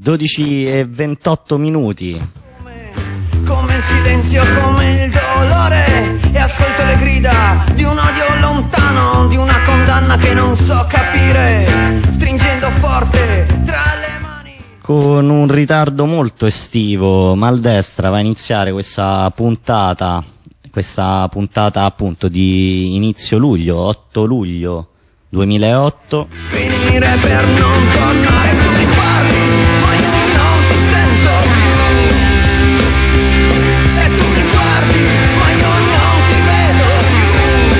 12:28. Come il silenzio, come il dolore, e ascolto le grida di un odio lontano, di una condanna che non so capire, stringendo forte tra le mani. Con un ritardo molto estivo, Maldestra va a iniziare questa puntata appunto di inizio luglio, 8 luglio 2008. Finire per non tornare, tu mi parli, ma io non ti sento più. E tu mi guardi, ma io non ti vedo più.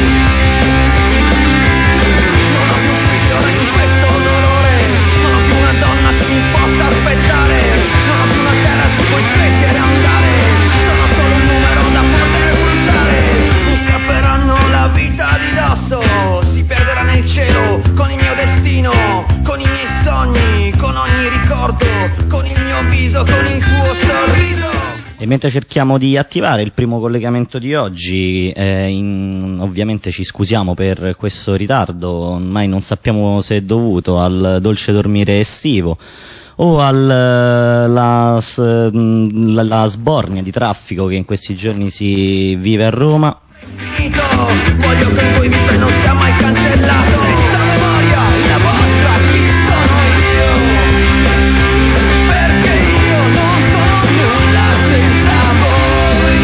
Non ho più un figlio in questo dolore, non ho più una donna che mi possa aspettare, non ho più una terra su cui crescere e andare. Sono solo un numero da poter bruciare. Mi strapperanno la vita di dosso, si perderà nel cielo con il mio destino, con i miei sogni, con ogni ricordo, con il mio viso, con il tuo sorriso. E mentre cerchiamo di attivare il primo collegamento di oggi, ovviamente ci scusiamo per questo ritardo, ormai non sappiamo se è dovuto al dolce dormire estivo o alla sbornia di traffico che in questi giorni si vive a Roma. Finito, voglio che il tuo vita non sia mai cancellato. Senza memoria, la vostra, chi sono io? Perché io non sono nulla senza voi.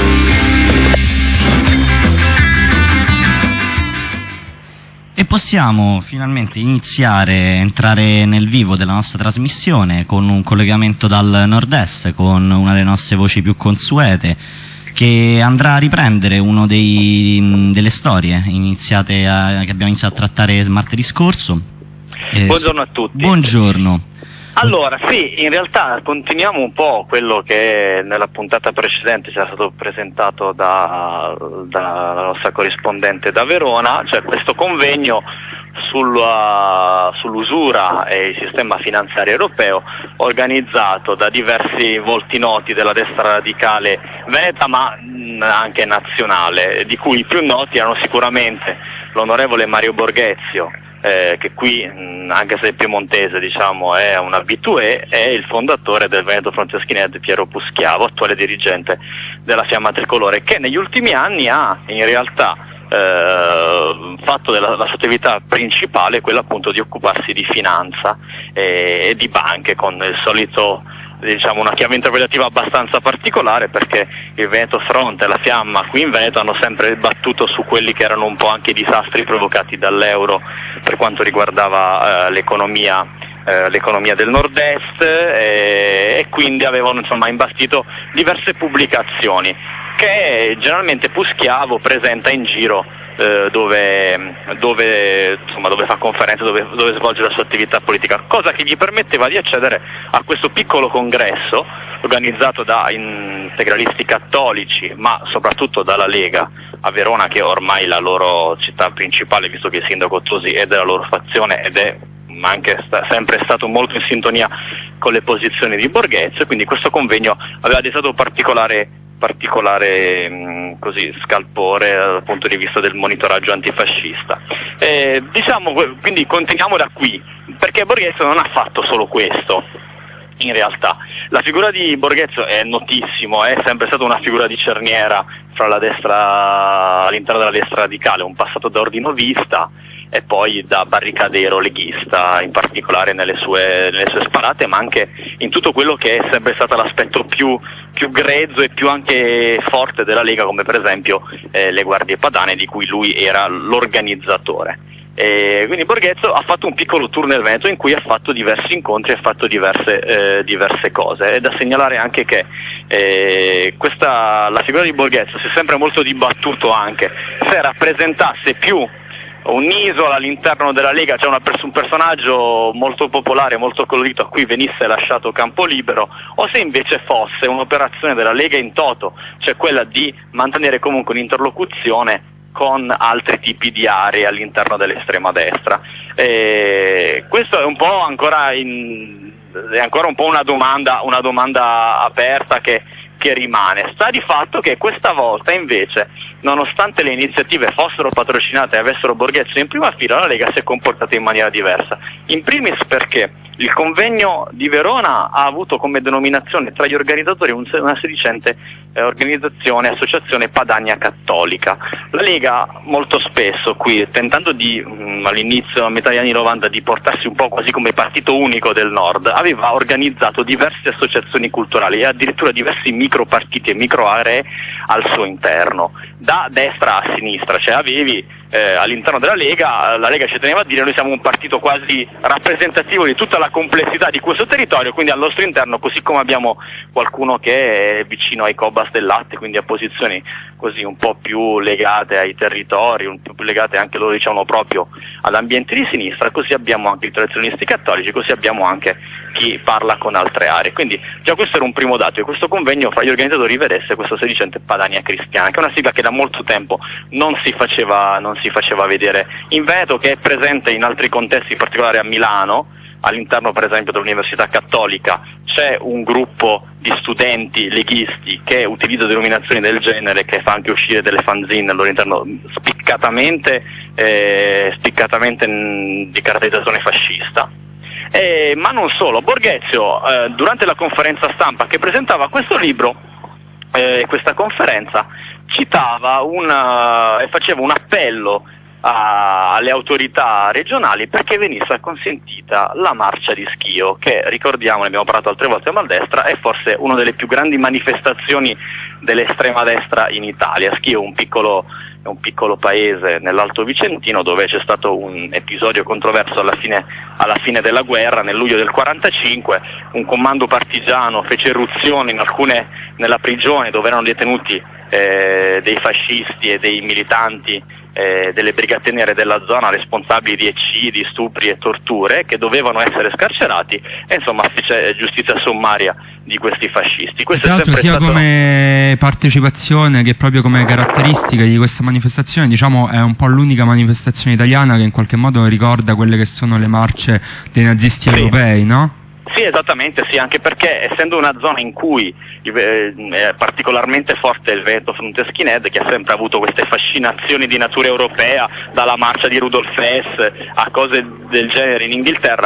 E possiamo finalmente entrare nel vivo della nostra trasmissione con un collegamento dal nord-est, con una delle nostre voci più consuete, che andrà a riprendere una delle storie che abbiamo iniziato a trattare martedì scorso. Buongiorno a tutti. Buongiorno. Allora, sì, in realtà continuiamo un po' quello che nella puntata precedente ci era stato presentato dalla nostra corrispondente da Verona, cioè questo convegno sull'usura e il sistema finanziario europeo, organizzato da diversi volti noti della destra radicale veneta, ma anche nazionale, di cui i più noti erano sicuramente l'onorevole Mario Borghezio, che qui, anche se è piemontese, diciamo, è un habitué, è il fondatore del Veneto Franceschinese, Piero Puschiavo, attuale dirigente della Fiamma Tricolore, che negli ultimi anni ha in realtà fatto la sua attività principale quella appunto di occuparsi di finanza e di banche, con il solito, diciamo, una chiave interpretativa abbastanza particolare, perché il Veneto Front e la Fiamma qui in Veneto hanno sempre battuto su quelli che erano un po' anche i disastri provocati dall'euro per quanto riguardava l'economia del nord-est, e quindi avevano insomma imbastito diverse pubblicazioni che generalmente Puschiavo presenta in giro dove fa conferenze, dove svolge la sua attività politica, cosa che gli permetteva di accedere a questo piccolo congresso organizzato da integralisti cattolici, ma soprattutto dalla Lega a Verona, che è ormai la loro città principale, visto che il sindaco Tosi è della loro fazione ed è anche sempre stato molto in sintonia con le posizioni di Borghezio. Quindi questo convegno aveva destato particolare così scalpore dal punto di vista del monitoraggio antifascista. Diciamo, quindi continuiamo da qui, perché Borghezio non ha fatto solo questo. In realtà la figura di Borghezio è notissimo, è sempre stata una figura di cerniera fra la destra, all'interno della destra radicale, un passato da ordinovista e poi da barricadero leghista, in particolare nelle sue sparate, ma anche in tutto quello che è sempre stato l'aspetto più grezzo e più anche forte della Lega, come per esempio le Guardie Padane, di cui lui era l'organizzatore. Quindi Borghezio ha fatto un piccolo tour nel Veneto in cui ha fatto diversi incontri, ha fatto diverse cose. È da segnalare anche che la figura di Borghezio si è sempre molto dibattuto anche se rappresentasse più un'isola all'interno della Lega, cioè un personaggio molto popolare, molto colorito, a cui venisse lasciato campo libero, o se invece fosse un'operazione della Lega in toto, cioè quella di mantenere comunque un'interlocuzione con altri tipi di aree all'interno dell'estrema destra. Questo è un po' ancora un po' una domanda aperta che rimane. Sta di fatto che questa volta invece, nonostante le iniziative fossero patrocinate e avessero Borghezio in prima fila, la Lega si è comportata in maniera diversa. In primis perché Il convegno di Verona ha avuto come denominazione tra gli organizzatori una sedicente associazione Padania Cattolica. La Lega molto spesso qui, tentando di all'inizio, a metà degli anni 90, di portarsi un po' quasi come partito unico del Nord, aveva organizzato diverse associazioni culturali e addirittura diversi micropartiti e microaree al suo interno, da destra a sinistra, cioè avevi all'interno della Lega, la Lega ci teneva a dire, noi siamo un partito quasi rappresentativo di tutta la complessità di questo territorio, quindi al nostro interno, così come abbiamo qualcuno che è vicino ai Cobas del latte, quindi a posizioni così un po' più legate ai territori, un po' più legate anche loro, diciamo, proprio ad ambienti di sinistra, così abbiamo anche i tradizionisti cattolici, così abbiamo anche chi parla con altre aree. Quindi già questo era un primo dato, e questo convegno fra gli organizzatori vedesse questa sedicente Padania Cristiana, che è una sigla che da molto tempo non si faceva vedere in Veneto, che è presente in altri contesti, in particolare a Milano. All'interno per esempio dell'Università Cattolica c'è un gruppo di studenti leghisti che utilizza denominazioni del genere, che fa anche uscire delle fanzine al loro interno spiccatamente di caratterizzazione fascista. Ma non solo, Borghezio durante la conferenza stampa che presentava questo libro, questa conferenza, citava e faceva un appello alle autorità regionali perché venisse consentita la marcia di Schio, che, ricordiamo, ne abbiamo parlato altre volte a Maldestra, è forse una delle più grandi manifestazioni dell'estrema destra in Italia. Schio è un piccolo paese nell'Alto Vicentino, dove c'è stato un episodio controverso alla fine della guerra, nel luglio del 45, un comando partigiano fece irruzione nella prigione dove erano detenuti dei fascisti e dei militanti delle brigate nere della zona, responsabili di eccidi, stupri e torture, che dovevano essere scarcerati, e insomma fece giustizia sommaria di questi fascisti. Questo tra l'altro, sia come partecipazione che proprio come caratteristiche di questa manifestazione, diciamo, è un po' l'unica manifestazione italiana che in qualche modo ricorda quelle che sono le marce dei nazisti europei, no? Sì, esattamente, sì, anche perché essendo una zona in cui è particolarmente forte il Veneto Fronte Skinhead, che ha sempre avuto queste fascinazioni di natura europea, dalla marcia di Rudolf Hess a cose del genere in Inghilterra,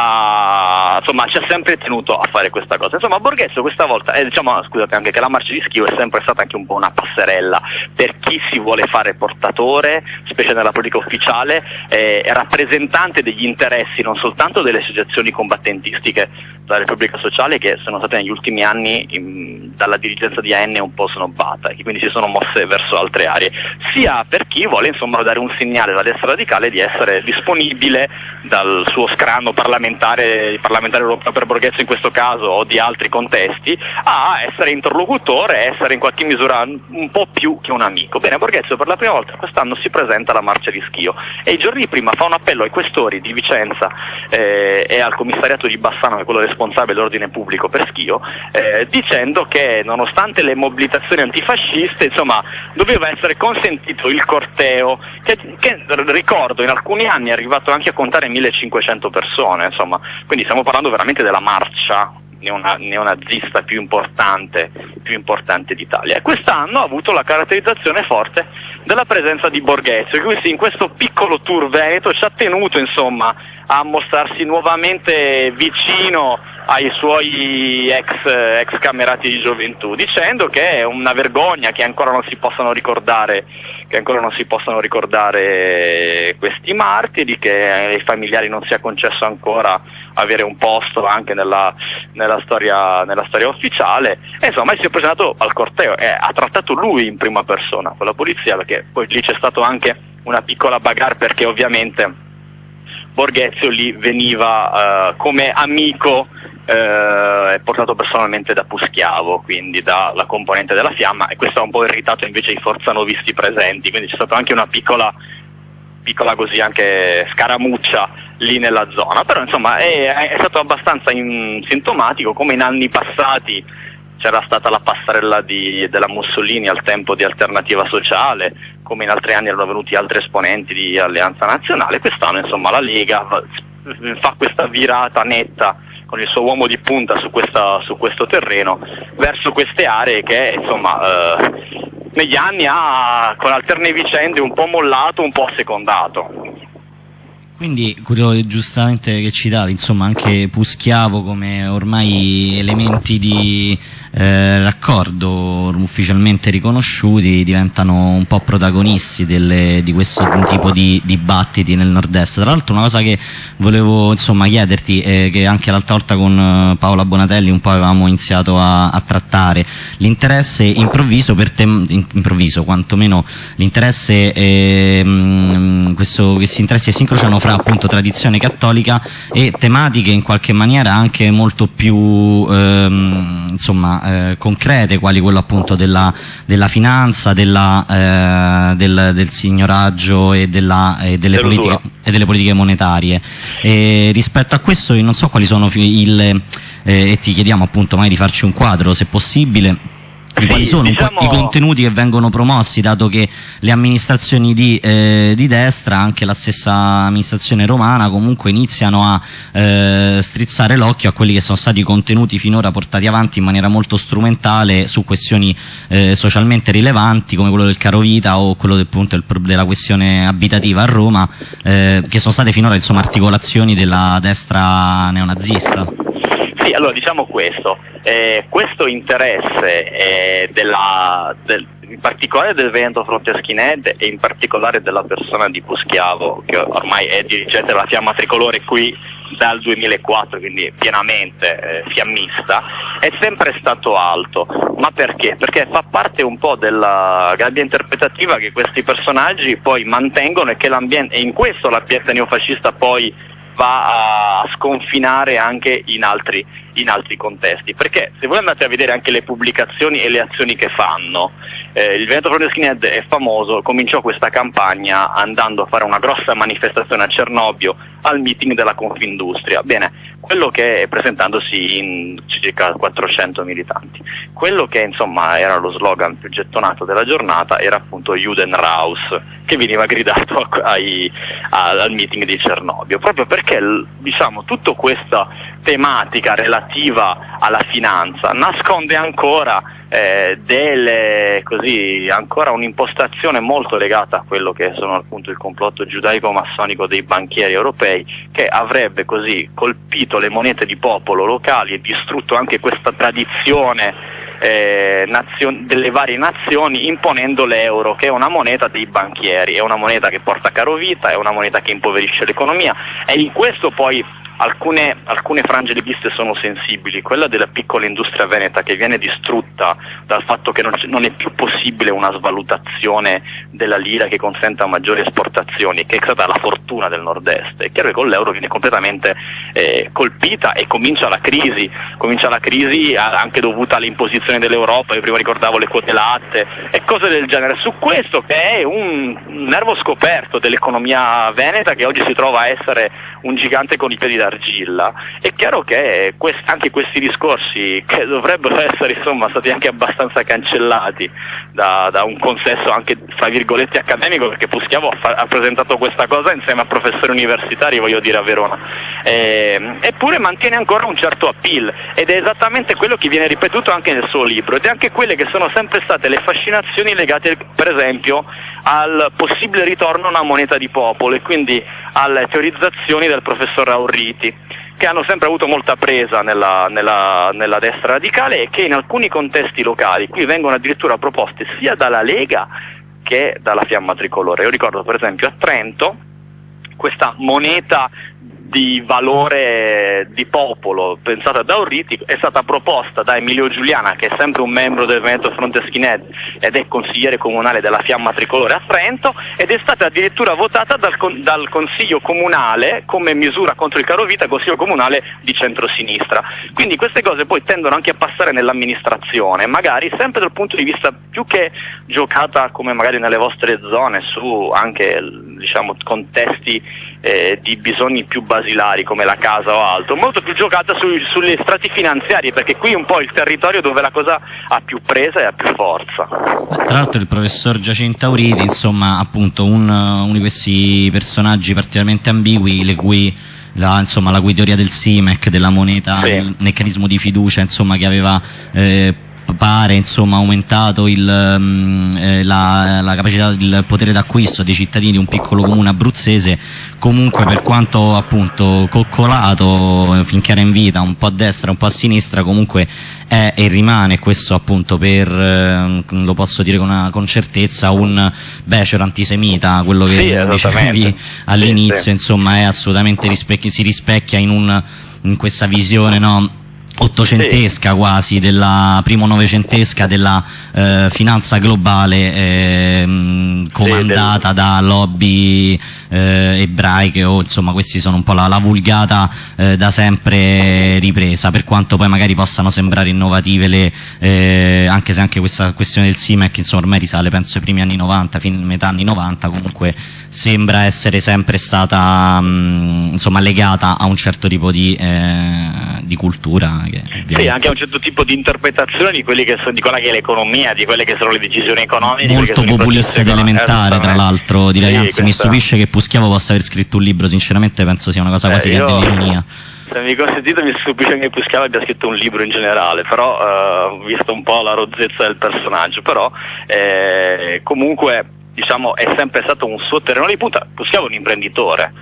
insomma ci ha sempre tenuto a fare questa cosa. Insomma, Borghezio questa volta, scusate, anche che la marcia di Schio è sempre stata anche un po' una passerella per chi si vuole fare portatore, specie nella politica ufficiale, rappresentante degli interessi non soltanto delle associazioni combattentistiche della Repubblica Sociale, che sono state negli ultimi anni dalla dirigenza di AN un po' snobata e che quindi si sono mosse verso altre aree, sia per chi vuole insomma dare un segnale alla destra radicale di essere disponibile dal suo scranno parlamentare europeo per Borghezio in questo caso, o di altri contesti, a essere interlocutore, essere in qualche misura un po' più che un amico. Bene, Borghezio per la prima volta quest'anno si presenta alla marcia di Schio e i giorni prima fa un appello ai questori di Vicenza e al commissariato di Bassano, che è quello responsabile dell'ordine pubblico per Schio, dicendo che nonostante le mobilitazioni antifasciste, insomma, doveva essere consentito il corteo, che ricordo in alcuni anni è arrivato anche a contare 1500 persone, insomma, quindi stiamo parlando veramente della marcia neonazista più importante d'Italia. E quest'anno ha avuto la caratterizzazione forte della presenza di Borghezio, che quindi in questo piccolo tour veneto ci ha tenuto insomma a mostrarsi nuovamente vicino ai suoi ex camerati di gioventù, dicendo che è una vergogna che ancora non si possano ricordare questi martiri, che ai familiari non sia concesso ancora avere un posto anche nella storia ufficiale, e insomma si è presentato al corteo e ha trattato lui in prima persona con la polizia, perché poi lì c'è stato anche una piccola bagarre, perché ovviamente Borghezio lì veniva come amico portato personalmente da Puschiavo, quindi dalla componente della Fiamma, e questo ha un po' irritato invece i forzanovisti presenti, quindi c'è stata anche una piccola così anche scaramuccia lì nella zona, però insomma è stato abbastanza sintomatico come in anni passati c'era stata la passerella della Mussolini al tempo di Alternativa Sociale, come in altri anni erano venuti altri esponenti di Alleanza Nazionale. Quest'anno insomma la Lega fa questa virata netta con il suo uomo di punta su questo terreno verso queste aree che insomma negli anni ha con alterne vicende un po' mollato, un po' assecondato. Quindi, quello giustamente che citavi, insomma, anche Puschiavo come ormai elementi di raccordo ufficialmente riconosciuti diventano un po' protagonisti di questo tipo di dibattiti nel nord-est. Tra l'altro una cosa che volevo insomma chiederti, che anche l'altra volta con Paola Bonatelli un po' avevamo iniziato a trattare, l'interesse improvviso improvviso quantomeno l'interesse questi interessi si incrociano fra appunto tradizione cattolica e tematiche in qualche maniera anche molto più concrete, quali quello appunto della finanza, del signoraggio e delle politiche monetarie. Rispetto a questo io non so quali sono e ti chiediamo appunto mai di farci un quadro se possibile. Quali sono i contenuti che vengono promossi, dato che le amministrazioni di destra, anche la stessa amministrazione romana, comunque iniziano a strizzare l'occhio a quelli che sono stati i contenuti finora portati avanti in maniera molto strumentale su questioni socialmente rilevanti come quello del carovita o quello della questione abitativa a Roma, che sono state finora insomma articolazioni della destra neonazista. Sì, allora diciamo questo interesse in particolare del Veneto Fronte Skinhead e in particolare della persona di Puschiavo, che ormai è dirigente della Fiamma Tricolore qui dal 2004, quindi pienamente fiammista, è sempre stato alto. Ma perché? Perché fa parte un po' della gabbia interpretativa che questi personaggi poi mantengono e in questo l'ambiente neofascista poi va a sconfinare anche in altri contesti, perché se voi andate a vedere anche le pubblicazioni e le azioni che fanno, il Veneto Fronte Skinhead è famoso, cominciò questa campagna andando a fare una grossa manifestazione a Cernobbio al meeting della Confindustria, quello che presentandosi in circa 400 militanti, quello che insomma era lo slogan più gettonato della giornata era appunto Judenraus, che veniva gridato al meeting di Cernobbio, proprio perché diciamo tutta questa tematica relativa alla finanza nasconde ancora ancora un'impostazione molto legata a quello che sono appunto il complotto giudaico-massonico dei banchieri europei, che avrebbe così colpito le monete di popolo locali e distrutto anche questa tradizione delle varie nazioni, imponendo l'euro, che è una moneta dei banchieri, è una moneta che porta carovita, è una moneta che impoverisce l'economia, e in questo poi alcune frange leghiste sono sensibili. Quella della piccola industria veneta, che viene distrutta dal fatto che non è più possibile una svalutazione della lira che consenta maggiori esportazioni, che è stata la fortuna del nord-est. È chiaro che con l'euro viene completamente colpita e comincia la crisi anche dovuta alle imposizioni dell'Europa. Io prima ricordavo le quote latte e cose del genere. Su questo, che è un nervo scoperto dell'economia veneta, che oggi si trova a essere un gigante con i piedi d'argilla, è chiaro che anche questi discorsi, che dovrebbero essere insomma stati anche abbastanza cancellati da un consesso anche fra virgolette accademico, perché Puschiavo ha presentato questa cosa insieme a professori universitari, voglio dire, a Verona, eppure mantiene ancora un certo appeal, ed è esattamente quello che viene ripetuto anche nel suo libro, ed è anche quelle che sono sempre state le fascinazioni legate per esempio al possibile ritorno a una moneta di popolo, e quindi alle teorizzazioni del professor Aurriti, che hanno sempre avuto molta presa nella destra radicale, e che in alcuni contesti locali qui vengono addirittura proposte sia dalla Lega che dalla Fiamma Tricolore. Io ricordo per esempio a Trento questa moneta di valore di popolo pensata da Aurriti è stata proposta da Emilio Giuliana, che è sempre un membro del Veneto Fronte Skinhead ed è consigliere comunale della Fiamma Tricolore a Trento, ed è stata addirittura votata dal Consiglio Comunale come misura contro il carovita, Consiglio Comunale di centrosinistra. Quindi queste cose poi tendono anche a passare nell'amministrazione, magari sempre dal punto di vista più che giocata come magari nelle vostre zone su anche diciamo contesti di bisogni più basilari come la casa o altro, molto più giocata sulle strati finanziarie, perché qui è un po' il territorio dove la cosa ha più presa e ha più forza. Tra l'altro il professor Giacinto Auriti, insomma, appunto uno di questi personaggi particolarmente ambigui, la cui teoria del SIMEC, della moneta, sì, il meccanismo di fiducia, insomma, che aveva pare insomma aumentato la capacità, il potere d'acquisto dei cittadini di un piccolo comune abruzzese, comunque per quanto appunto coccolato finché era in vita, un po' a destra un po' a sinistra, comunque è e rimane, questo appunto lo posso dire con certezza, un becero antisemita, quello che dicevi all'inizio, insomma è assolutamente si rispecchia in questa visione, no, ottocentesca quasi, primo novecentesca della finanza globale, comandata da lobby ebraiche, o insomma questi sono un po' la vulgata da sempre ripresa, per quanto poi magari possano sembrare innovative anche se anche questa questione del SIMEC insomma ormai risale penso ai primi anni 90, metà anni 90, comunque sembra essere sempre stata insomma legata a un certo tipo di cultura. Sì, anche a un certo tipo di interpretazione di quelli che sono, di quella che è l'economia, di quelle che sono le decisioni economiche. Molto populista ed elementare, tra l'altro, direi, anzi mi stupisce che Puschiavo possa aver scritto un libro, sinceramente penso sia una cosa quasi che dell'ironia. Se mi consentite, mi stupisce che Puschiavo abbia scritto un libro in generale, però visto un po' la rozzezza del personaggio, però comunque diciamo è sempre stato un suo terreno di punta. Puschiavo è un imprenditore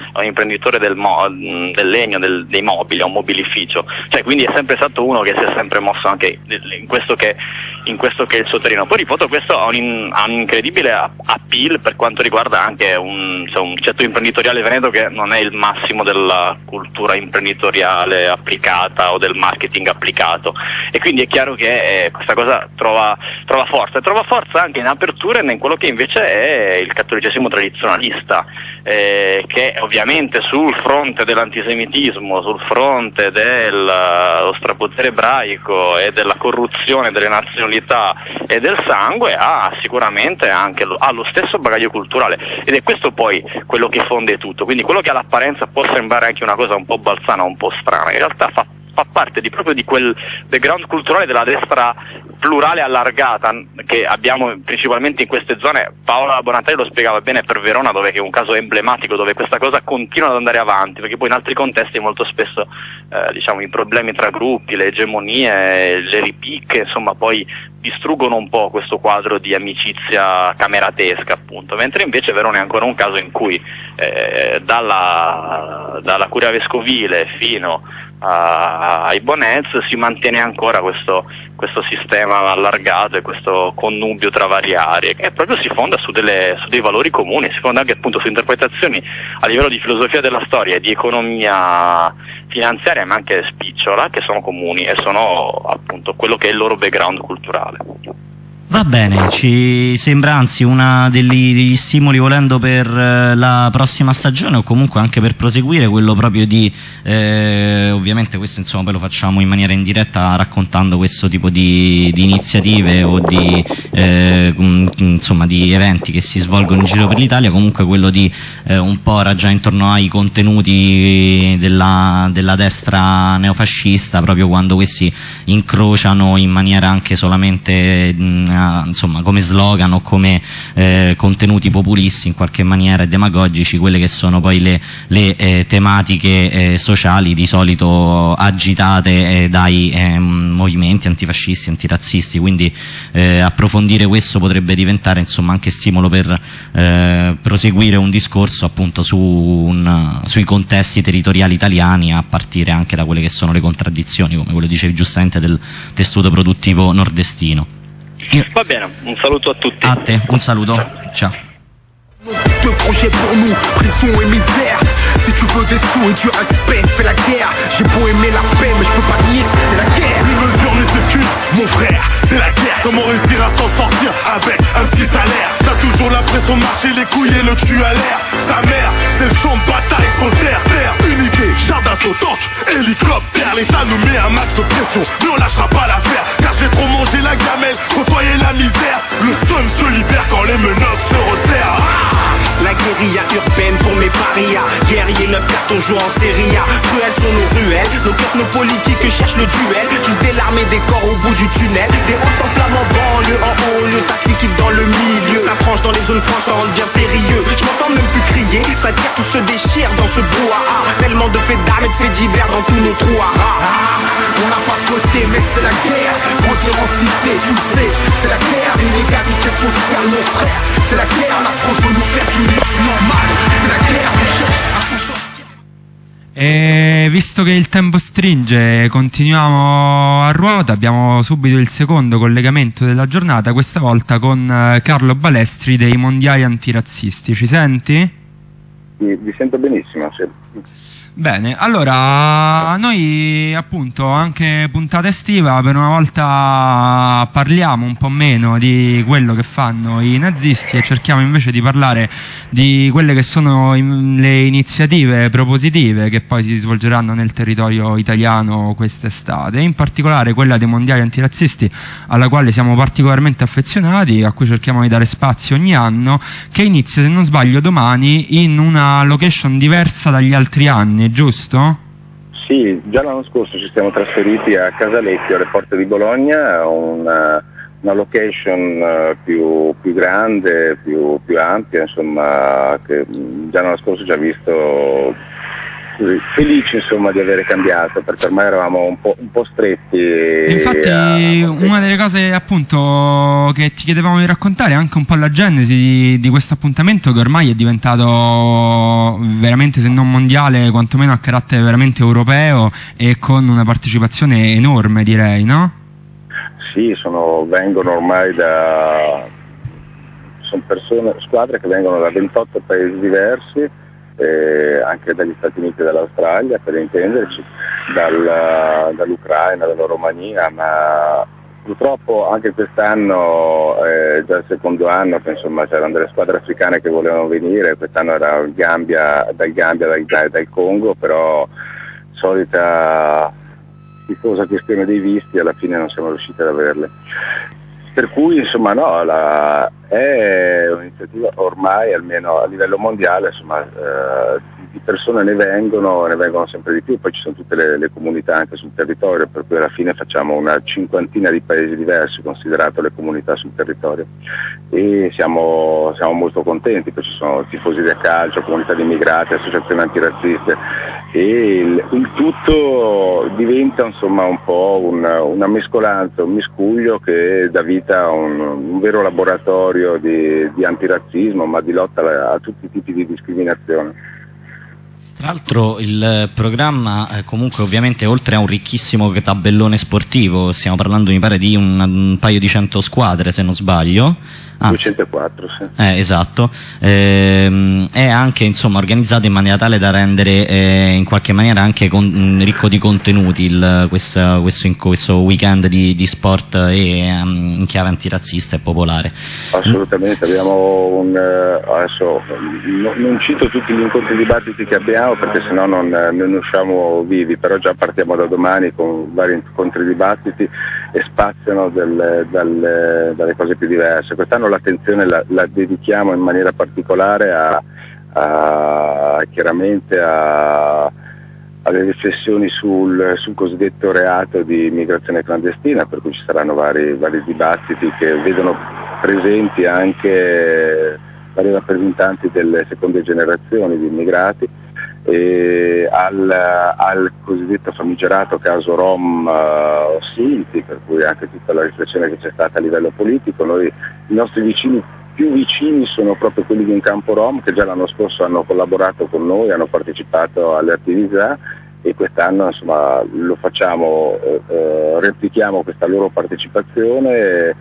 del legno, dei mobili, è un mobilificio, cioè quindi è sempre stato uno che si è sempre mosso anche in questo che è il suo terreno. Poi ripeto, questo ha un incredibile appeal per quanto riguarda anche un ceto imprenditoriale veneto che non è il massimo della cultura imprenditoriale applicata o del marketing applicato, e quindi è chiaro che questa cosa trova forza anche in apertura e in quello che invece è il cattolicesimo tradizionalista, che ovviamente sul fronte dell'antisemitismo, sul fronte dello strapotere ebraico e della corruzione delle nazionalità e del sangue ha sicuramente anche lo stesso bagaglio culturale, ed è questo poi quello che fonde tutto. Quindi quello che all'apparenza può sembrare anche una cosa un po' balzana, un po' strana, in realtà fa parte proprio di quel background culturale della destra plurale allargata che abbiamo principalmente in queste zone. Paola Bonatari lo spiegava bene per Verona, dove che è un caso emblematico, dove questa cosa continua ad andare avanti, perché poi in altri contesti molto spesso diciamo i problemi tra gruppi, le egemonie, le ripicche, insomma poi distruggono un po' questo quadro di amicizia cameratesca, appunto, mentre invece Verona è ancora un caso in cui dalla curia vescovile fino ai Bonez si mantiene ancora questo sistema allargato e questo connubio tra varie aree, che proprio si fonda su dei valori comuni, si fonda anche appunto su interpretazioni a livello di filosofia della storia e di economia finanziaria, ma anche spicciola, che sono comuni e sono appunto quello che è il loro background culturale. Va bene, ci sembra anzi una degli stimoli, volendo, per la prossima stagione, o comunque anche per proseguire, quello proprio di ovviamente questo insomma poi lo facciamo in maniera indiretta raccontando questo tipo di iniziative o di insomma di eventi che si svolgono in giro per l'Italia, comunque quello di un po' raggiungere intorno ai contenuti della destra neofascista, proprio quando questi incrociano in maniera anche solamente insomma come slogan o come contenuti populisti in qualche maniera e demagogici quelle che sono poi le tematiche sociali di solito agitate dai movimenti antifascisti, antirazzisti, quindi approfondire questo potrebbe diventare insomma anche stimolo per proseguire un discorso appunto sui contesti territoriali italiani, a partire anche da quelle che sono le contraddizioni, come quello dicevi giustamente, del tessuto produttivo nordestino. Va bene, un saluto a tutti. A te, un saluto, ciao. Deux projets pour nous, prison et misère. Si tu veux des sous et du respect, fais la guerre. J'ai beau aimer la paix, mais je peux pas nier que c'est la guerre. Les mesures, les excuses, mon frère, c'est la guerre. Comment réussir à s'en sortir avec un petit salaire? T'as toujours l'impression de marcher les couilles et le cul à l'air. Ta mère, c'est le champ de bataille sur terre, terre uniqué. Char d'assaut, tank, hélicoptère. L'État nous met un max de pression, mais on lâchera pas l'affaire. Car j'ai trop mangé la gamelle, côtoyé la misère. Le son se libère quand les menottes se resserrent. La guérilla urbaine pour mes parias. Guerriers 9 cartons jouent en série A. Cruelles sont nos ruelles, nos cœurs, nos politiques cherchent le duel. Juste des larmes et des corps au bout du tunnel. Des hauts sans flammes en banlieue, en haut lieu. Ça se liquide dans le milieu. Ça tranche dans les zones franches, ça rend bien périlleux. Je m'entends même plus crier, ça tire, tout se déchire dans ce brouhaha. Tellement de faits d'armes et de faits divers dans tous nos trous à rats. On n'a pas souhaité mais c'est la guerre. Grandir en cité, tu le sais, c'est la guerre. L'inégalité sociale mon frère, c'est la guerre. La France veut nous faire du normal, c'est la guerre. On cherche à s'en sortir. E visto che il tempo stringe, continuiamo a ruota, abbiamo subito il secondo collegamento della giornata, questa volta con Carlo Balestri dei Mondiali Antirazzisti. Ci senti? Vi sento benissimo, sì. Bene, allora noi appunto anche puntata estiva, per una volta parliamo un po' meno di quello che fanno i nazisti e cerchiamo invece di parlare di quelle che sono le iniziative propositive che poi si svolgeranno nel territorio italiano quest'estate, in particolare quella dei Mondiali Antirazzisti, alla quale siamo particolarmente affezionati, a cui cerchiamo di dare spazio ogni anno, che inizia, se non sbaglio, domani in una location diversa dagli altri anni, giusto? Sì, già l'anno scorso ci siamo trasferiti a Casalecchio, alle porte di Bologna, una location più grande, più ampia, insomma, che già l'anno scorso ci ha visto felici, insomma, di avere cambiato, perché ormai eravamo un po' stretti. Infatti una delle cose appunto che ti chiedevamo di raccontare è anche un po' la genesi di questo appuntamento, che ormai è diventato veramente, se non mondiale, quantomeno a carattere veramente europeo e con una partecipazione enorme, direi, no? Sì, vengono ormai sono squadre che vengono da 28 paesi diversi, anche dagli Stati Uniti e dall'Australia, per intenderci, dall'Ucraina, dalla Romania, ma purtroppo anche quest'anno è già il secondo anno che insomma c'erano delle squadre africane che volevano venire, quest'anno era dal Gambia, dal Congo, però solita tifosa questione dei visti, alla fine non siamo riusciti ad averle. Per cui insomma no, è un'iniziativa ormai, almeno a livello mondiale, insomma, di persone ne vengono sempre di più, poi ci sono tutte le comunità anche sul territorio, per cui alla fine facciamo una cinquantina di paesi diversi, considerato le comunità sul territorio, e siamo molto contenti, perché ci sono tifosi del calcio, comunità di immigrati, associazioni antirazziste, e il tutto diventa insomma un po' una mescolanza, un miscuglio che dà vita a un vero laboratorio di antirazzismo, ma di lotta a tutti i tipi di discriminazione. Tra l'altro il programma comunque ovviamente, oltre a un ricchissimo tabellone sportivo, stiamo parlando mi pare di un paio di 100 squadre, se non sbaglio. Anzi, 204, sì. Esatto, è anche insomma organizzato in maniera tale da rendere in qualche maniera anche ricco di contenuti questo weekend di sport in chiave antirazzista e popolare. Assolutamente, abbiamo adesso non cito tutti gli incontri dibattiti che abbiamo, perché sennò non usciamo vivi, però già partiamo da domani con vari incontri dibattiti e spaziano dalle cose più diverse. Quest'anno l'attenzione la dedichiamo in maniera particolare chiaramente alle riflessioni sul cosiddetto reato di immigrazione clandestina, per cui ci saranno vari dibattiti che vedono presenti anche vari rappresentanti delle seconde generazioni di immigrati, e al cosiddetto famigerato caso Rom Sinti, per cui anche tutta la riflessione che c'è stata a livello politico. I nostri più vicini sono proprio quelli di Un Campo Rom, che già l'anno scorso hanno collaborato con noi, hanno partecipato alle attività, e quest'anno insomma lo facciamo, replichiamo questa loro partecipazione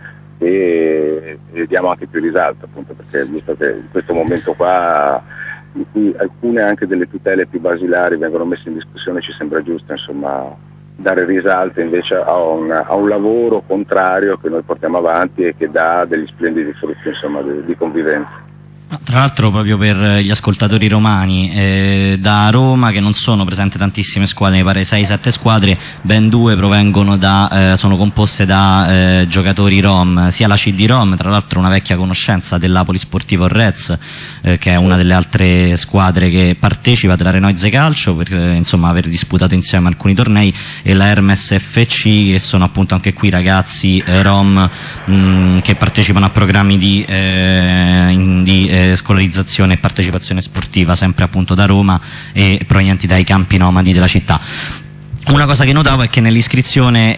e diamo anche più risalto, appunto, perché visto che in questo momento qua, in cui alcune anche delle tutele più basilari vengono messe in discussione, ci sembra giusto insomma dare risalto invece a un lavoro contrario che noi portiamo avanti e che dà degli splendidi frutti insomma di convivenza. Tra l'altro, proprio per gli ascoltatori romani, da Roma, che non sono presenti tantissime squadre, mi pare 6-7 squadre, ben 2 provengono sono composte da giocatori rom, sia la CD Rom, tra l'altro una vecchia conoscenza della Polisportivo Reds, che è una delle altre squadre che partecipa della Renoise Calcio, per insomma aver disputato insieme alcuni tornei, e la Hermes FC, che sono appunto anche qui ragazzi rom che partecipano a programmi di scolarizzazione e partecipazione sportiva, sempre appunto da Roma e provenienti dai campi nomadi della città. Una cosa che notavo è che nell'iscrizione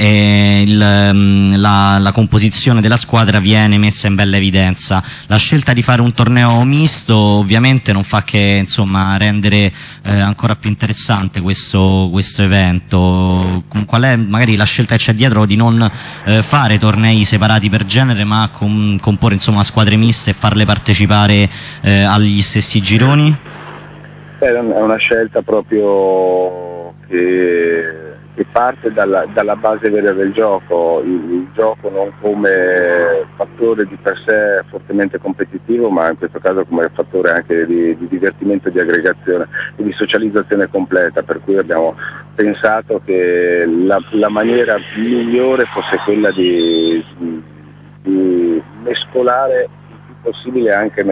la composizione della squadra viene messa in bella evidenza. La scelta di fare un torneo misto ovviamente non fa che insomma rendere ancora più interessante questo evento. Qual è magari la scelta che c'è dietro di non fare tornei separati per genere, ma comporre insomma squadre miste e farle partecipare agli stessi gironi? È una scelta proprio che parte dalla base vera del gioco, il gioco non come fattore di per sé fortemente competitivo, ma in questo caso come fattore anche di divertimento e di aggregazione e di socializzazione completa, per cui abbiamo pensato che la maniera migliore fosse quella di mescolare il più possibile anche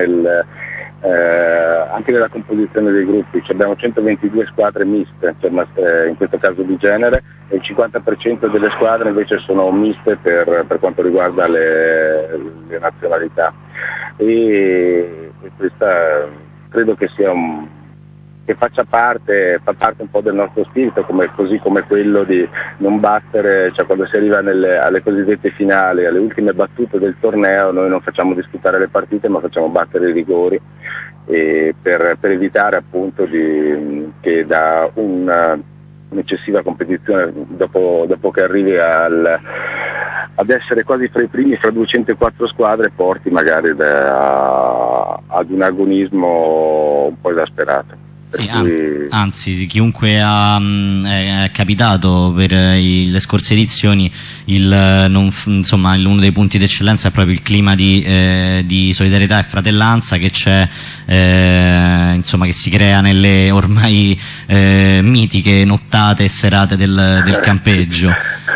nella composizione dei gruppi. Abbiamo 122 squadre miste, in questo caso di genere, e il 50% delle squadre invece sono miste per quanto riguarda le nazionalità, e questa credo che sia che fa parte un po' del nostro spirito, così come quello di non battere, cioè quando si arriva alle cosiddette finali, alle ultime battute del torneo, noi non facciamo disputare le partite ma facciamo battere i rigori, per evitare appunto che da un'eccessiva competizione dopo che arrivi ad essere quasi fra i primi, fra 204 squadre, porti magari ad un agonismo un po' esasperato. Sì, anzi, chiunque è capitato per le scorse edizioni, uno dei punti d'eccellenza è proprio il clima di solidarietà e fratellanza che c'è, che si crea nelle ormai mitiche nottate e serate del campeggio,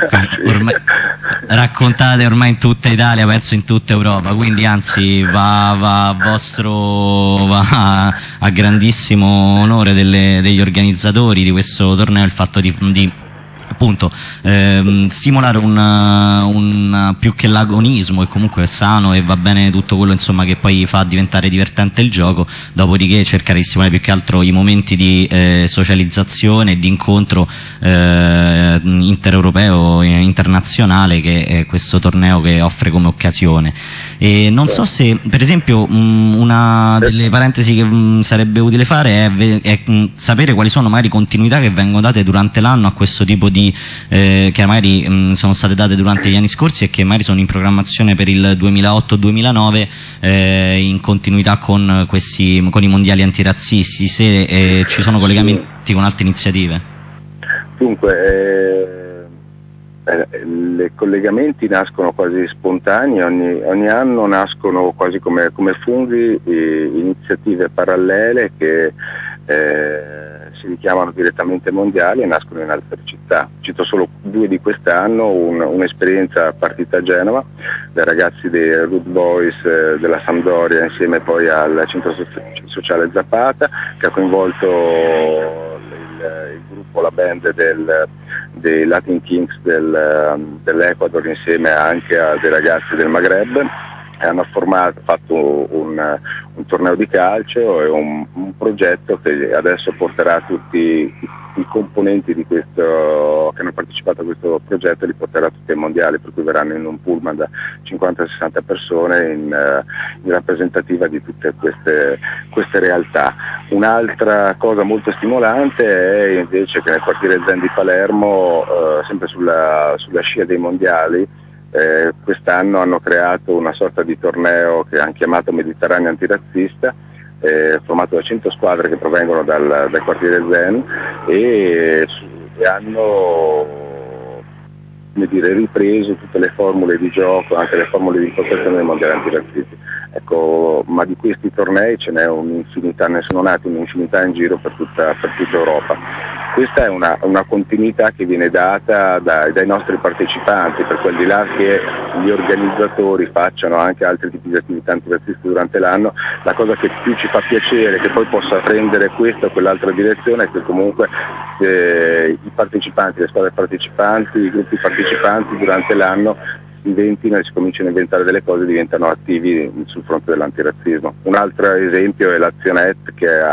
raccontate ormai in tutta Italia, penso in tutta Europa, quindi anzi va a grandissimo onore degli organizzatori di questo torneo il fatto di appunto stimolare un più che l'agonismo, e comunque è sano e va bene tutto quello insomma che poi fa diventare divertente il gioco, dopodiché cercare di stimolare più che altro i momenti di socializzazione e di incontro intereuropeo e internazionale che è questo torneo che offre come occasione. E non so se per esempio una delle parentesi che sarebbe utile fare è sapere quali sono magari continuità che vengono date durante l'anno a questo tipo di che magari sono state date durante gli anni scorsi e che magari sono in programmazione per il 2008-2009 in continuità con i mondiali antirazzisti, se ci sono collegamenti con altre iniziative. Dunque i collegamenti nascono quasi spontanei, ogni anno nascono quasi come funghi iniziative parallele che si richiamano direttamente mondiali e nascono in altre città. Cito solo due di quest'anno, un'esperienza partita a Genova dai ragazzi dei Root Boys della Sampdoria insieme poi al centro sociale Zapata, che ha coinvolto il gruppo, la band dei Latin Kings dell'Ecuador insieme anche a dei ragazzi del Maghreb, e hanno fatto un torneo di calcio e un progetto che adesso porterà tutti i componenti di questo che hanno partecipato a questo progetto, li porterà tutti ai mondiali, per cui verranno in un pullman da 50-60 persone in rappresentativa di tutte queste realtà. Un'altra cosa molto stimolante è invece che nel quartiere Zen di Palermo, sempre sulla scia dei mondiali, quest'anno hanno creato una sorta di torneo che hanno chiamato Mediterraneo antirazzista, formato da 100 squadre che provengono dal quartiere Zen e hanno ripreso tutte le formule di gioco, anche le formule di protezione dei mondiali antirazzisti. Ecco, ma di questi tornei ce n'è un'infinità, ne sono nati un'infinità in giro per tutta Europa. Questa è una continuità che viene data dai nostri partecipanti, per quel di là che gli organizzatori facciano anche altri tipi di attività antirazziste durante l'anno. La cosa che più ci fa piacere, che poi possa prendere questa o quell'altra direzione, è che comunque i partecipanti, le squadre partecipanti, i gruppi partecipanti durante l'anno si cominciano a inventare delle cose, diventano attivi sul fronte dell'antirazzismo. Un altro esempio è l'Azionet, che ha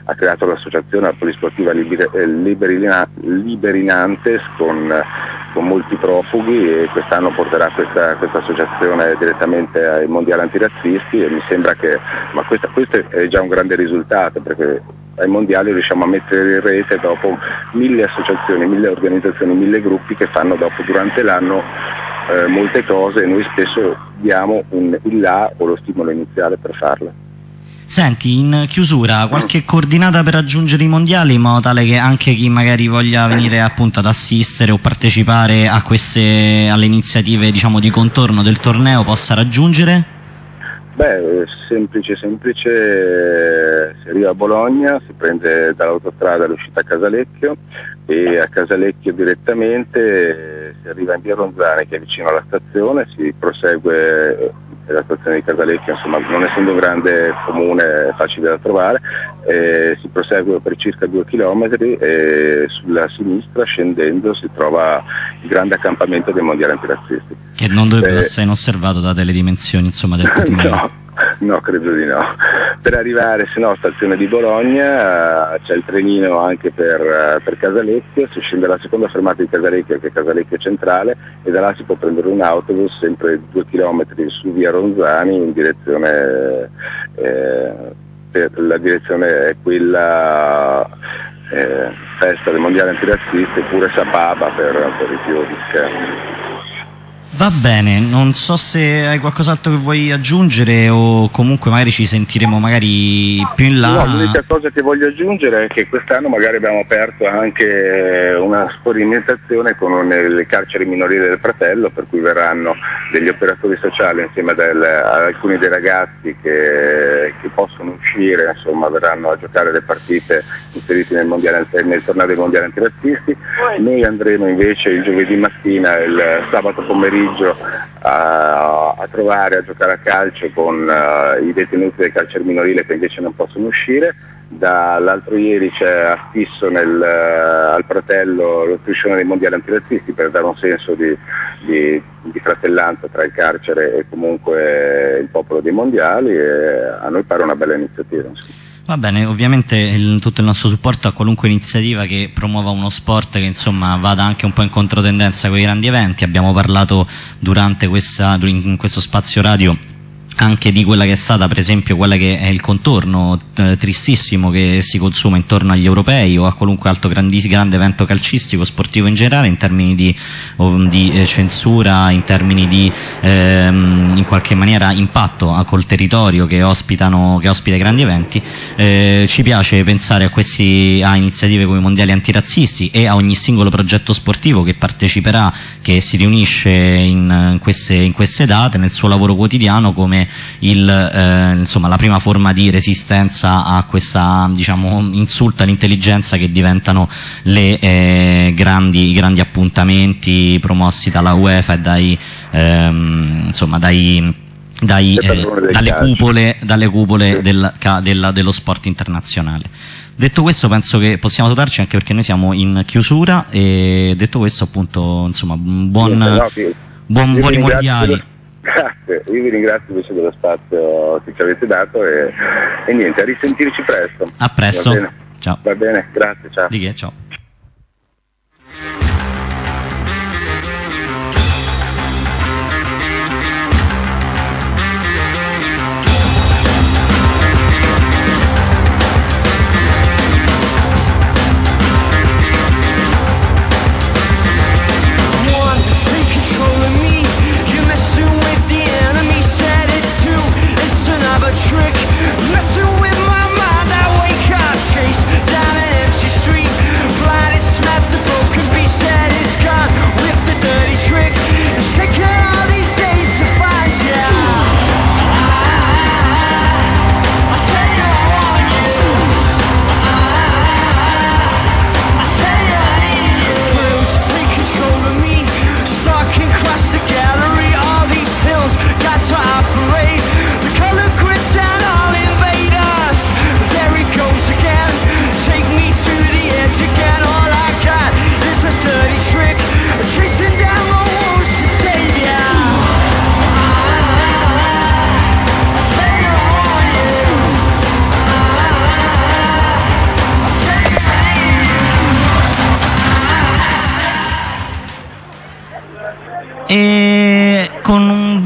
ha creato l'associazione Polisportiva Liberinantes con molti profughi, e quest'anno porterà questa associazione direttamente ai mondiali antirazzisti, e mi sembra che questo è già un grande risultato, perché ai mondiali riusciamo a mettere in rete dopo 1000 associazioni, 1000 organizzazioni, 1000 gruppi che fanno durante l'anno molte cose, e noi spesso diamo il là o lo stimolo iniziale per farle. Senti, in chiusura, qualche coordinata per raggiungere i mondiali, in modo tale che anche chi magari voglia venire appunto ad assistere o partecipare a alle iniziative, diciamo, di contorno del torneo possa raggiungere? Beh, semplice, si arriva a Bologna, si prende dall'autostrada l'uscita a Casalecchio, e a Casalecchio direttamente si arriva in via Ronzani, che è vicino alla stazione, si prosegue, la stazione di Casalecchio, insomma, non essendo un grande comune facile da trovare, si prosegue per circa 2 chilometri, e sulla sinistra, scendendo, si trova il grande accampamento dei mondiali antirazzisti. Che non dovrebbe essere inosservato date le dimensioni, insomma, del torneo. No, credo di no. Per arrivare, se no, stazione di Bologna, c'è il trenino anche per Casalecchio, si scende alla seconda fermata di Casalecchio, che è Casalecchio Centrale, e da là si può prendere un autobus sempre 2 chilometri su via Ronzani in direzione, la direzione è quella festa dei mondiali antirazzisti, oppure Sapaba per i più discerni. Va bene, non so se hai qualcos'altro che vuoi aggiungere, o comunque magari ci sentiremo magari più in là. No, l'unica cosa che voglio aggiungere è che quest'anno magari abbiamo aperto anche una sperimentazione con le carceri minorili del Fratello, per cui verranno degli operatori sociali insieme ad alcuni dei ragazzi che possono uscire, insomma, verranno a giocare le partite inserite nel torneo dei mondiali antirazzisti. Noi andremo invece il giovedì mattina e il sabato pomeriggio a trovare, a giocare a calcio con i detenuti del carcere minorile che invece non possono uscire. Dall'altro ieri c'è affisso al Fratello lo striscione dei mondiali antirazzisti, per dare un senso di fratellanza tra il carcere e comunque il popolo dei mondiali, e a noi pare una bella iniziativa, insomma. Va bene, ovviamente tutto il nostro supporto a qualunque iniziativa che promuova uno sport che, insomma, vada anche un po' in controtendenza con i grandi eventi. Abbiamo parlato in questo spazio radio anche di quella che è stata, per esempio, quella che è il contorno tristissimo che si consuma intorno agli europei o a qualunque altro grande evento calcistico, sportivo in generale, in termini di censura, in termini di in qualche maniera impatto col territorio che ospita i grandi eventi. Ci piace pensare a iniziative come i mondiali antirazzisti e a ogni singolo progetto sportivo che parteciperà, che si riunisce in queste date nel suo lavoro quotidiano, come insomma, la prima forma di resistenza a questa, diciamo, insulto all'intelligenza che diventano i grandi appuntamenti promossi dalla UEFA e dalle cupole dello sport internazionale. Detto questo, penso che possiamo salutarci, anche perché noi siamo in chiusura, e detto questo, appunto, insomma, buoni mondiali. Grazie, io vi ringrazio invece dello spazio che ci avete dato, e niente, a risentirci presto. A presto. Va bene? Ciao. Va bene, grazie, ciao. Di che, ciao. Trick, messing with my mind, I wake up, chase down an empty street.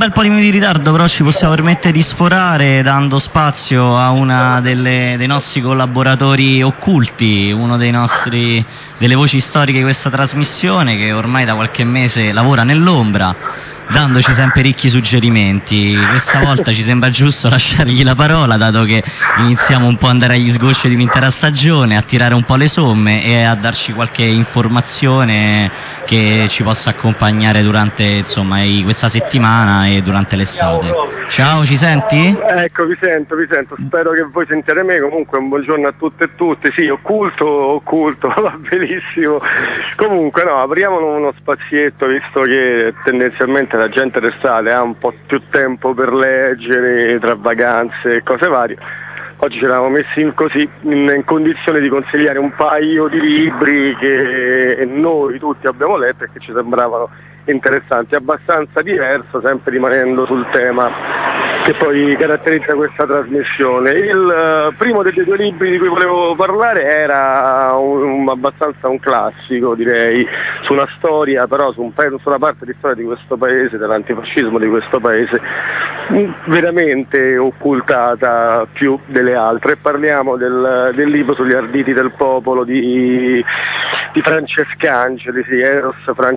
bel po' di ritardo, però ci possiamo permettere di sforare dando spazio a una dei nostri collaboratori occulti, uno delle voci storiche di questa trasmissione, che ormai da qualche mese lavora nell'ombra, dandoci sempre ricchi suggerimenti. Questa volta ci sembra giusto lasciargli la parola, dato che iniziamo un po' ad andare agli sgocci di un'intera stagione, a tirare un po' le somme e a darci qualche informazione che ci possa accompagnare durante, insomma, questa settimana e durante l'estate. Ciao, ci senti? Ecco, vi sento, spero che voi sentiate me. Comunque un buongiorno a tutte e tutti. Sì, occulto, va benissimo. Comunque no, apriamo uno spazietto, visto che tendenzialmente la gente d'estate ha un po' più tempo per leggere, tra vacanze e cose varie. Oggi ci eravamo messi in condizione di consigliare un paio di libri che noi tutti abbiamo letto e che ci sembravano interessanti, abbastanza diverso, sempre rimanendo sul tema che poi caratterizza questa trasmissione. Il primo dei due libri di cui volevo parlare era abbastanza un classico, direi, su una storia, però su una parte di storia di questo paese, dell'antifascismo di questo paese, veramente occultata più delle altre. Parliamo del libro sugli arditi del popolo di Francescangeli, sì, Eros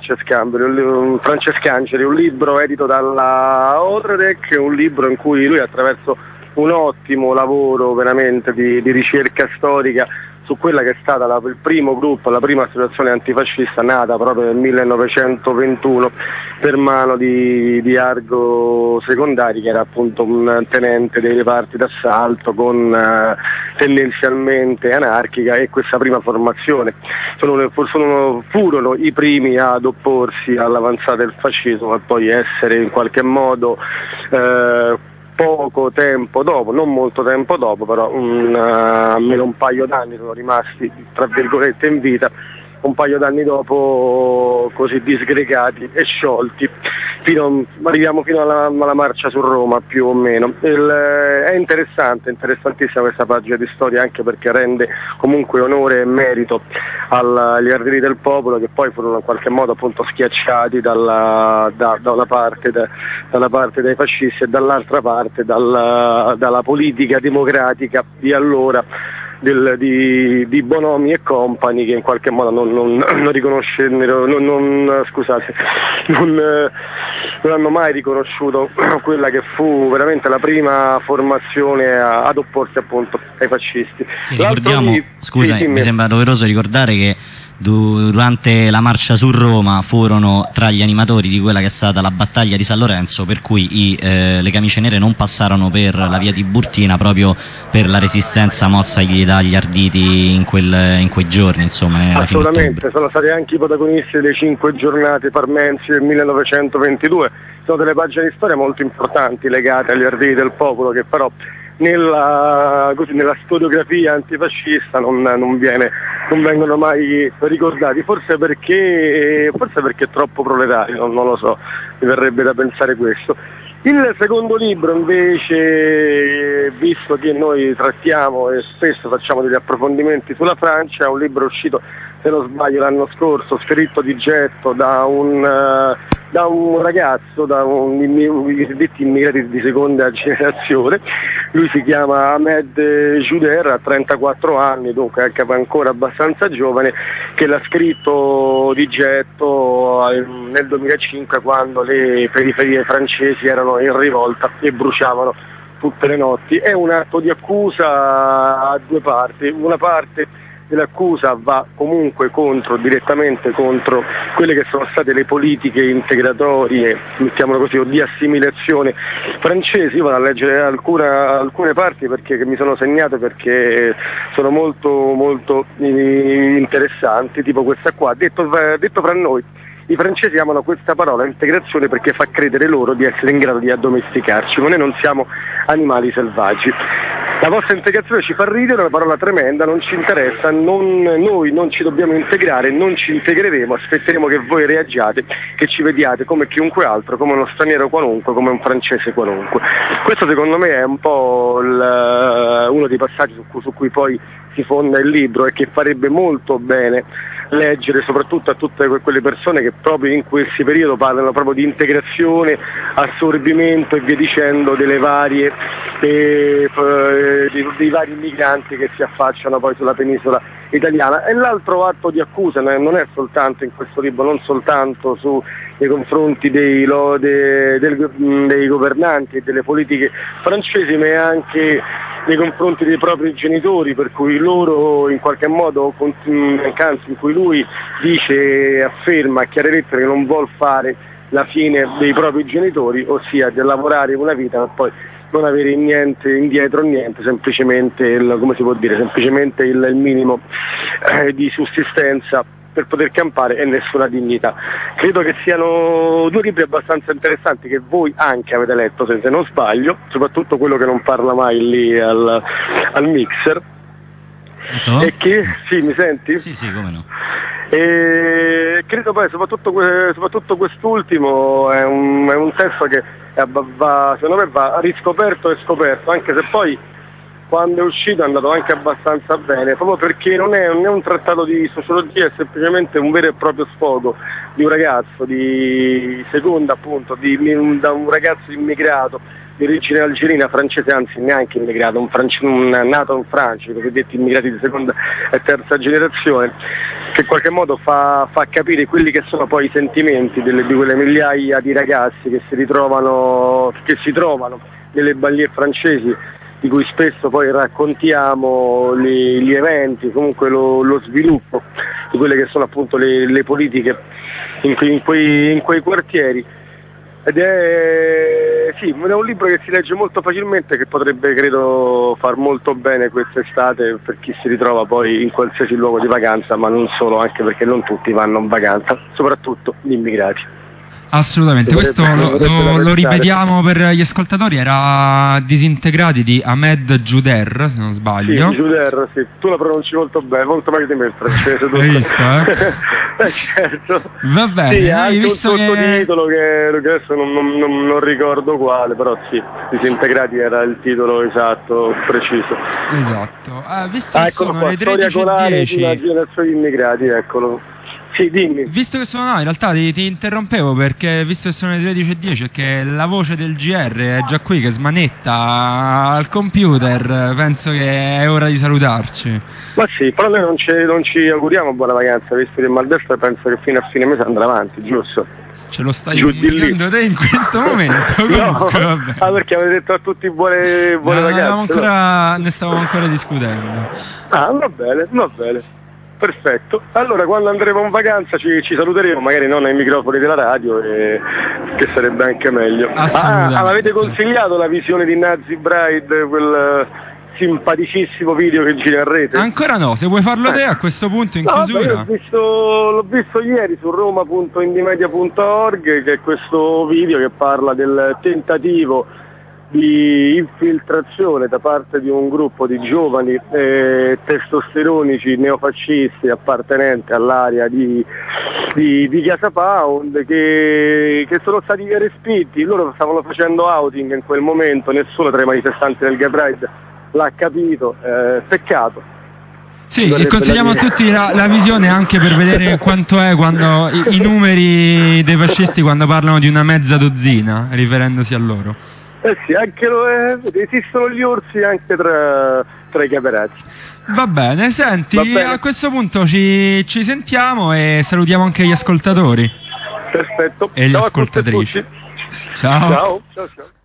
Francescangeli, un libro edito dalla Odradek, un libro in cui lui, attraverso un ottimo lavoro veramente di ricerca storica su quella che è stata il primo gruppo, la prima associazione antifascista nata proprio nel 1921 per mano di Argo Secondari, che era appunto un tenente dei reparti d'assalto tendenzialmente anarchica, e questa prima formazione furono i primi ad opporsi all'avanzata del fascismo e poi essere in qualche modo poco tempo dopo, non molto tempo dopo, però almeno un paio d'anni sono rimasti, tra virgolette, in vita, un paio d'anni dopo così disgregati e sciolti. Arriviamo fino alla marcia su Roma, più o meno. È interessantissima questa pagina di storia, anche perché rende comunque onore e merito agli arditi del popolo, che poi furono in qualche modo appunto schiacciati da una parte dai fascisti e dall'altra parte dalla politica democratica di allora, di Bonomi e compagni, che in qualche modo non hanno mai riconosciuto quella che fu veramente la prima formazione ad opporsi appunto ai fascisti. Sì, ricordiamo, mi sembra doveroso ricordare che durante la marcia su Roma furono tra gli animatori di quella che è stata la battaglia di San Lorenzo, per cui le camicie nere non passarono per la via Tiburtina, proprio per la resistenza mossa dagli arditi in quei giorni, insomma. Assolutamente, sono stati anche i protagonisti delle 5 giornate parmensi del 1922. Sono delle pagine di storia molto importanti legate agli arditi del popolo, che però nella storiografia antifascista non vengono mai ricordati, forse perché è troppo proletario, non lo so, mi verrebbe da pensare questo. Il secondo libro invece, visto che noi trattiamo e spesso facciamo degli approfondimenti sulla Francia, è un libro uscito, se non sbaglio, l'anno scorso, scritto di getto da un ragazzo, i cosiddetti immigrati di seconda generazione. Lui si chiama Ahmed Juder, ha 34 anni, dunque anche ancora abbastanza giovane, che l'ha scritto di getto nel 2005, quando le periferie francesi erano in rivolta e bruciavano tutte le notti. È un atto di accusa a due parti. Una parte dell'accusa va comunque direttamente contro quelle che sono state le politiche integratorie, mettiamolo così, o di assimilazione francesi. Io vado a leggere alcune parti che mi sono segnato, perché sono molto molto interessanti, tipo questa qua. Detto fra noi, i francesi amano questa parola integrazione perché fa credere loro di essere in grado di addomesticarci, ma noi non siamo animali selvaggi. La vostra integrazione ci fa ridere, è una parola tremenda, non ci interessa, noi non ci dobbiamo integrare, non ci integreremo, aspetteremo che voi reagiate, che ci vediate come chiunque altro, come uno straniero qualunque, come un francese qualunque. Questo secondo me è un po' uno dei passaggi su cui poi si fonda il libro, e che farebbe molto bene leggere, soprattutto a tutte quelle persone che proprio in questo periodo parlano proprio di integrazione, assorbimento e via dicendo dei vari migranti che si affacciano poi sulla penisola italiana. E l'altro atto di accusa non è soltanto in questo libro, non soltanto nei confronti dei governanti e delle politiche francesi, ma è anche nei confronti dei propri genitori, per cui loro in qualche modo, in cui lui afferma a chiare lettere che non vuol fare la fine dei propri genitori, ossia di lavorare una vita ma poi non avere niente indietro, semplicemente semplicemente il minimo di sussistenza per poter campare e nessuna dignità. Credo che siano due libri abbastanza interessanti che voi anche avete letto, se non sbaglio, soprattutto quello che non parla mai lì al mixer. E che sì, mi senti? Sì, come no. E credo poi soprattutto quest'ultimo è un testo che secondo me va riscoperto e scoperto, anche se poi quando è uscito è andato anche abbastanza bene, proprio perché non è un trattato di sociologia, è semplicemente un vero e proprio sfogo di un ragazzo di seconda, appunto, da un ragazzo immigrato di origine algerina, francese, anzi neanche immigrato, nato in Francia, i cosiddetti immigrati di seconda e terza generazione, che in qualche modo fa capire quelli che sono poi i sentimenti di quelle migliaia di ragazzi che si trovano nelle banlieue francesi, di cui spesso poi raccontiamo gli eventi, comunque lo sviluppo di quelle che sono appunto le politiche in quei quartieri. Ed è un libro che si legge molto facilmente, che potrebbe, credo, far molto bene quest'estate per chi si ritrova poi in qualsiasi luogo di vacanza, ma non solo, anche perché non tutti vanno in vacanza, soprattutto gli immigrati. Assolutamente, questo lo ripetiamo per gli ascoltatori, era Disintegrati di Ahmed Jouder, se non sbaglio. Sì, Jouder, sì, tu la pronunci molto bene, molto meglio di me il francese. Hai visto, certo. Va bene, sì, hai visto un sottotitolo che adesso non ricordo quale, però sì, Disintegrati era il titolo esatto, preciso. Esatto, visto che eccolo sono qua, le storia colare di una 13:10. generazione di immigrati, eccolo. Sì, dimmi. Visto che sono, no, in realtà ti interrompevo perché visto che sono le 13:10 e che la voce del GR è già qui che smanetta al computer, penso che è ora di salutarci. Ma sì, però noi non ci auguriamo buona vacanza, visto che il maldestra penso che fino a fine mese andrà avanti, giusto? Ce lo stai comunicando te in questo momento? Comunque, no, vabbè. Perché avete detto a tutti buone vacanze? Ne stavamo ancora discutendo. Va bene. Perfetto, allora quando andremo in vacanza ci saluteremo, magari non ai microfoni della radio, che sarebbe anche meglio. Avete consigliato la visione di Nazi Bride, quel simpaticissimo video che gira in rete? Ancora no, se vuoi farlo te a questo punto in chiusura. L'ho visto ieri su roma.indimedia.org, che è questo video che parla del tentativo di infiltrazione da parte di un gruppo di giovani testosteronici neofascisti appartenenti all'area di Piazza Pound che sono stati respinti. Loro stavano facendo outing in quel momento, nessuno tra i manifestanti del Gay Pride l'ha capito, peccato. Sì, e consigliamo a tutti la visione anche per vedere quanto è quando i numeri dei fascisti quando parlano di una mezza dozzina, riferendosi a loro. Sì, anche esistono gli orsi anche tra i caperazzi. Va bene, senti, a questo punto ci sentiamo e salutiamo anche gli ascoltatori. Perfetto. E le ascoltatrici. Ciao. Ciao.